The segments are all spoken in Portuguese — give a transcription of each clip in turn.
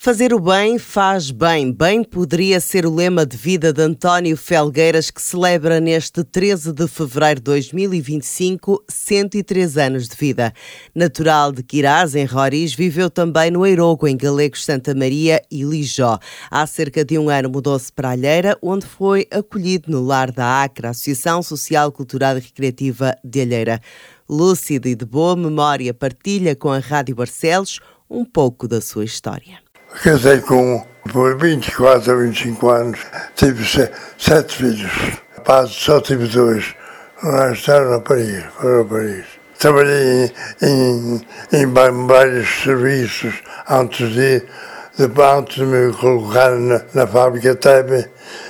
Fazer o bem faz bem. Bem poderia ser o lema de vida de António Felgueiras, que celebra neste 13 de fevereiro de 2025 103 anos de vida. Natural de Quirás, em Roriz, viveu também no Eirogo, em Galegos, Santa Maria e Lijó. Há cerca de um ano mudou-se para Alheira, onde foi acolhido no Lar da Acra, Associação Social, Cultural e Recreativa de Alheira. Lúcido e de boa memória, partilha com a Rádio Barcelos um pouco da sua história. Casei por 24 a 25 anos, tive 7 filhos. Padre, só tive 2. O resto eram raparigas. Trabalhei em vários serviços antes de me colocar na fábrica Tebe,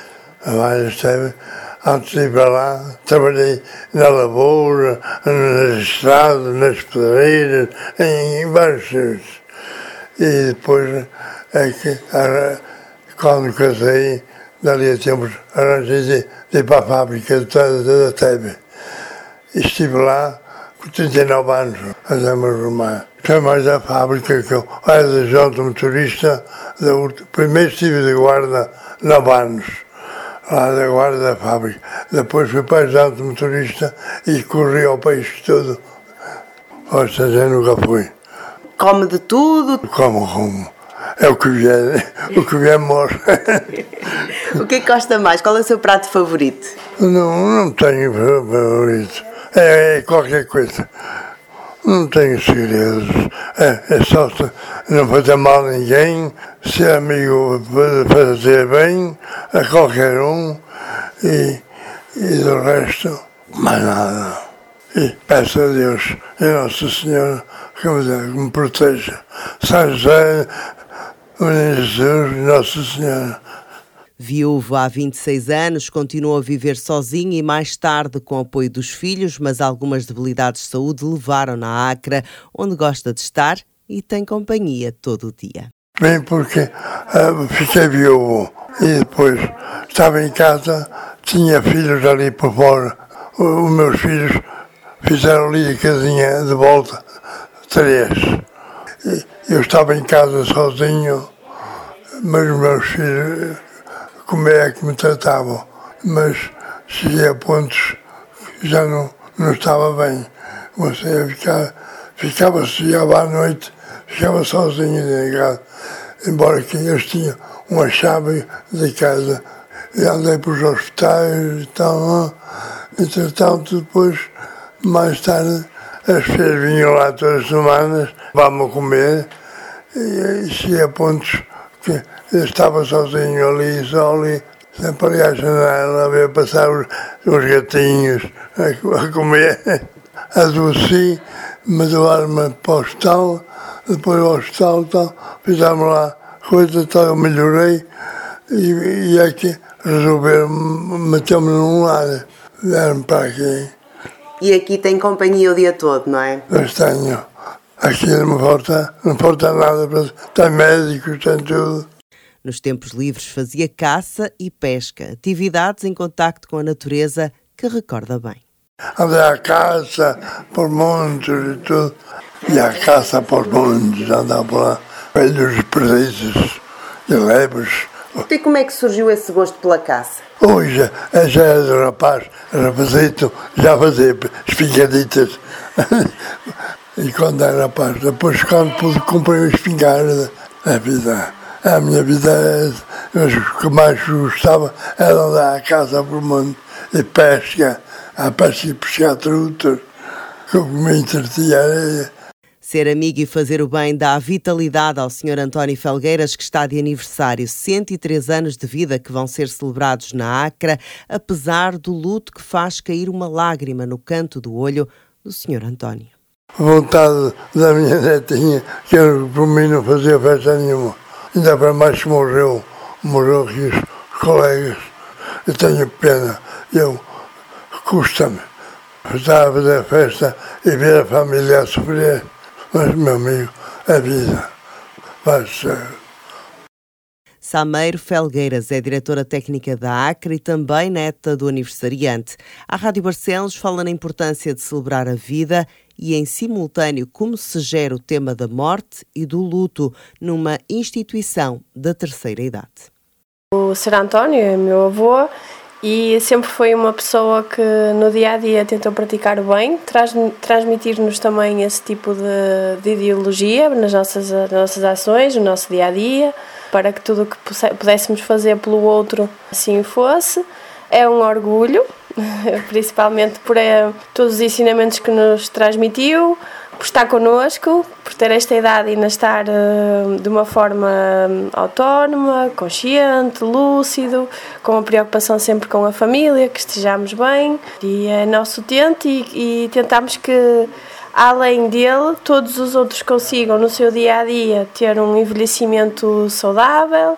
antes de ir para lá, trabalhei na lavoura, nas estradas, nas pedreiras, em vários serviços. E depois é que, quando casei, dali a tempos, arranjei de ir para a fábrica da Tebe. Estive lá com 39 anos, a me arrumar. Foi mais a fábrica que eu era de junto motorista. Primeiro estive de guarda 9 anos, lá da guarda da fábrica. Depois fui para junto motorista e corri ao país todo. Ou seja, nunca fui. Come de tudo? Como. É o que vier morre. O que é que gosta mais? Qual é o seu prato favorito? Não tenho favorito. É qualquer coisa. Não tenho segredos. É só não fazer mal a ninguém, ser amigo, fazer bem a qualquer um e do resto, mais nada. E peço a Deus e a Nossa Senhora que me proteja. São José, Jesus e Nossa Senhora. Viúvo há 26 anos, continuou a viver sozinho e mais tarde com o apoio dos filhos, mas algumas debilidades de saúde levaram-na à Acra, onde gosta de estar e tem companhia todo o dia. Bem, porque fiquei viúvo e depois estava em casa, tinha filhos ali por fora. Os meus filhos fizeram ali a casinha de volta, 3. Eu estava em casa sozinho, mas os meus filhos, como é que me tratavam, mas cheguei a pontos que já não estava bem. Você chegava à noite, ficava sozinho em casa, embora que eles tinham uma chave de casa. E andei para os hospitais e tal. Entretanto, depois, mais tarde, as filhas vinham lá todas as semanas, vamos comer, e cheguei a pontos que eu estava sozinho ali, sempre ali à janela, a ver passar os gatinhos a comer. Adoeci, me levaram-me para o hospital, depois do hospital, fizemos lá coisa, eu melhorei, e é que resolveram meter-me num lar, vieram para aqui. E aqui tem companhia o dia todo, não é? Mas tenho. Aqui não falta nada, tem médicos, tem tudo. Nos tempos livres fazia caça e pesca, atividades em contacto com a natureza que recorda bem. Andei à caça por montes e tudo. E à caça por montes, andava por lá. Velhos perdizes e lebres. E como é que surgiu esse gosto pela caça? Hoje, já era rapazito, já fazia espingaditas. E quando era rapaz, depois quando pude comprar uma espingarda, a minha vida, o que mais gostava era andar à caça por mundo e pesca, a pesca e pescar trutas, que me entretinha areia. Ser amigo e fazer o bem dá vitalidade ao Sr. António Felgueiras, que está de aniversário, 103 anos de vida que vão ser celebrados na Acra, apesar do luto que faz cair uma lágrima no canto do olho do Sr. António. A vontade da minha netinha, que eu, por mim não fazia festa nenhuma, ainda para mais que morreu aqui os colegas. Eu tenho pena, custa-me estar a fazer festa e ver a família a sofrer. Mas, meu amigo, a vida vai ser. Sameiro Felgueiras é diretora técnica da Acre e também neta do aniversariante. A Rádio Barcelos fala na importância de celebrar a vida e, em simultâneo, como se gera o tema da morte e do luto numa instituição da terceira idade. O Sr. António é meu avô e sempre foi uma pessoa que no dia-a-dia tentou praticar o bem, transmitir-nos também esse tipo de ideologia nas nossas ações, no nosso dia-a-dia, para que tudo o que pudéssemos fazer pelo outro assim fosse. É um orgulho, principalmente por todos os ensinamentos que nos transmitiu, por estar connosco, por ter esta idade e ainda estar de uma forma autónoma, consciente, lúcido, com uma preocupação sempre com a família, que estejamos bem. E é nosso utente e tentamos que, além dele, todos os outros consigam no seu dia-a-dia ter um envelhecimento saudável,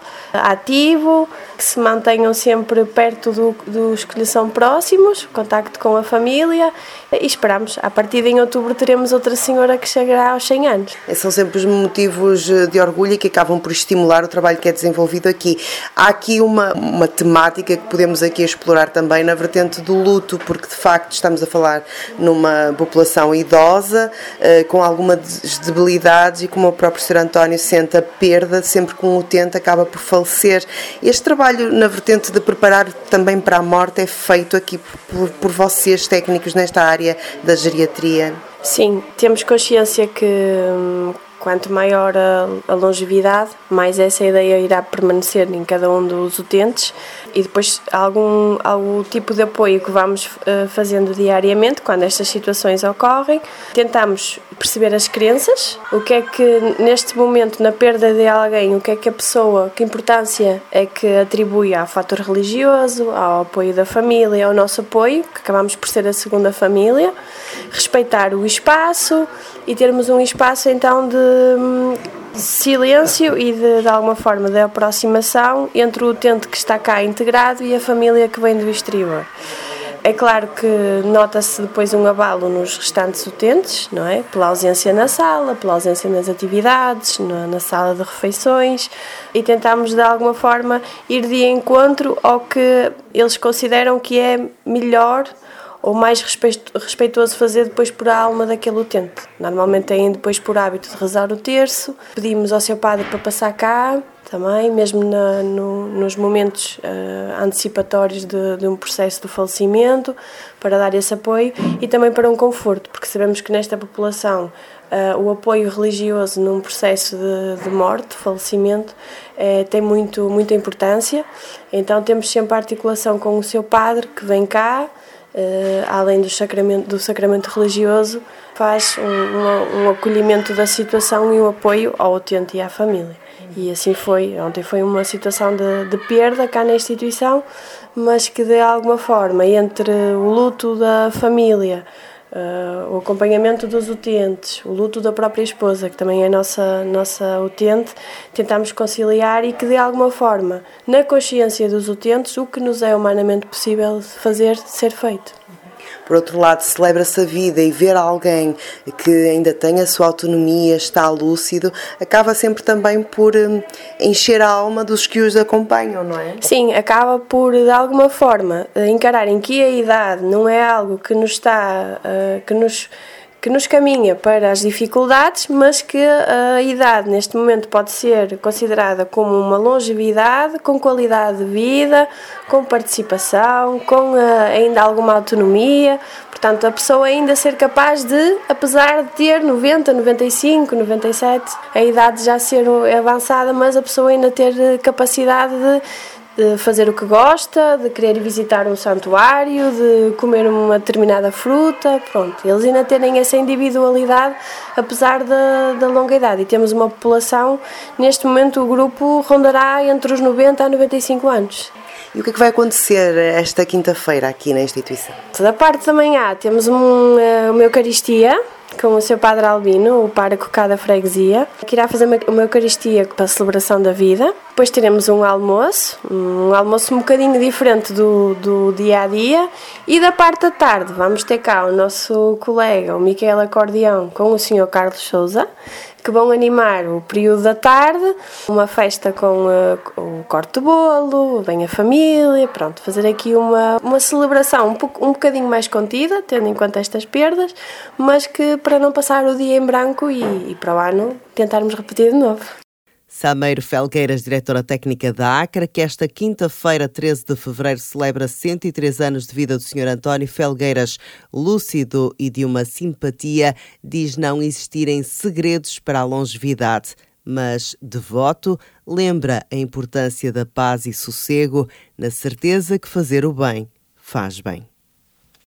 ativo, que se mantenham sempre perto dos que lhes são próximos, contacto com a família, e esperamos, a partir de outubro teremos outra senhora que chegará aos 100 anos. São sempre os motivos de orgulho e que acabam por estimular o trabalho que é desenvolvido aqui. Há aqui uma temática que podemos aqui explorar também na vertente do luto, porque de facto estamos a falar numa população idosa, com algumas debilidades e como o próprio Sr. António sente a perda, sempre que um utente acaba por falecer. Este trabalho na vertente de preparar também para a morte é feito aqui por vocês, técnicos nesta área da geriatria? Sim, temos consciência que quanto maior a longevidade, mais essa ideia irá permanecer em cada um dos utentes e depois algum tipo de apoio que vamos fazendo diariamente quando estas situações ocorrem. Tentamos perceber as crenças, o que é que neste momento, na perda de alguém, o que é que a pessoa, que importância é que atribui ao fator religioso, ao apoio da família, ao nosso apoio, que acabamos por ser a segunda família, respeitar o espaço e termos um espaço então de silêncio e de alguma forma de aproximação entre o utente que está cá integrado e a família que vem do exterior. É claro que nota-se depois um abalo nos restantes utentes, não é? Pela ausência na sala, pela ausência nas atividades, na sala de refeições, e tentamos de alguma forma ir de encontro ao que eles consideram que é melhor ou mais respeitoso fazer depois por a alma daquele utente. Normalmente têm depois por hábito de rezar o terço, pedimos ao seu padre para passar cá, também, mesmo nos momentos antecipatórios de um processo de falecimento, para dar esse apoio e também para um conforto, porque sabemos que nesta população o apoio religioso num processo de morte, de falecimento, tem muita importância, então temos sempre a articulação com o seu padre que vem cá, além do sacramento religioso, faz um acolhimento da situação e um apoio ao utente e à família. E assim foi. Ontem foi uma situação de perda cá na instituição, mas que de alguma forma, entre o luto da família, o acompanhamento dos utentes, o luto da própria esposa, que também é nossa utente, tentamos conciliar e que de alguma forma, na consciência dos utentes, o que nos é humanamente possível fazer, ser feito. Por outro lado, celebra-se a vida e ver alguém que ainda tem a sua autonomia, está lúcido, acaba sempre também por encher a alma dos que os acompanham, não é? Sim, acaba por, de alguma forma, encararem que a idade não é algo que nos está, que nos caminha para as dificuldades, mas que a idade neste momento pode ser considerada como uma longevidade, com qualidade de vida, com participação, com ainda alguma autonomia. Portanto, a pessoa ainda ser capaz de, apesar de ter 90, 95, 97, a idade já ser avançada, mas a pessoa ainda ter capacidade de fazer o que gosta, de querer visitar um santuário, de comer uma determinada fruta, pronto. Eles ainda terem essa individualidade, apesar da longa idade. E temos uma população, neste momento o grupo rondará entre os 90 a 95 anos. E o que é que vai acontecer esta quinta-feira aqui na instituição? Da parte da manhã temos uma Eucaristia, com o seu Padre Albino, o pároco cá da freguesia, que irá fazer uma Eucaristia para a celebração da vida. Depois teremos um almoço um bocadinho diferente do dia-a-dia. E da parte da tarde vamos ter cá o nosso colega, o Miquel Acordeão, com o Sr. Carlos Sousa, que vão animar o período da tarde, uma festa com o corte de bolo, vem a família, pronto, fazer aqui uma celebração um bocadinho mais contida, tendo em conta estas perdas, mas que para não passar o dia em branco e para o ano tentarmos repetir de novo. Sameiro Felgueiras, diretora técnica da ACRA, que esta quinta-feira, 13 de fevereiro, celebra 103 anos de vida do Sr. António Felgueiras. Lúcido e de uma simpatia, diz não existirem segredos para a longevidade. Mas, devoto, lembra a importância da paz e sossego, na certeza que fazer o bem faz bem.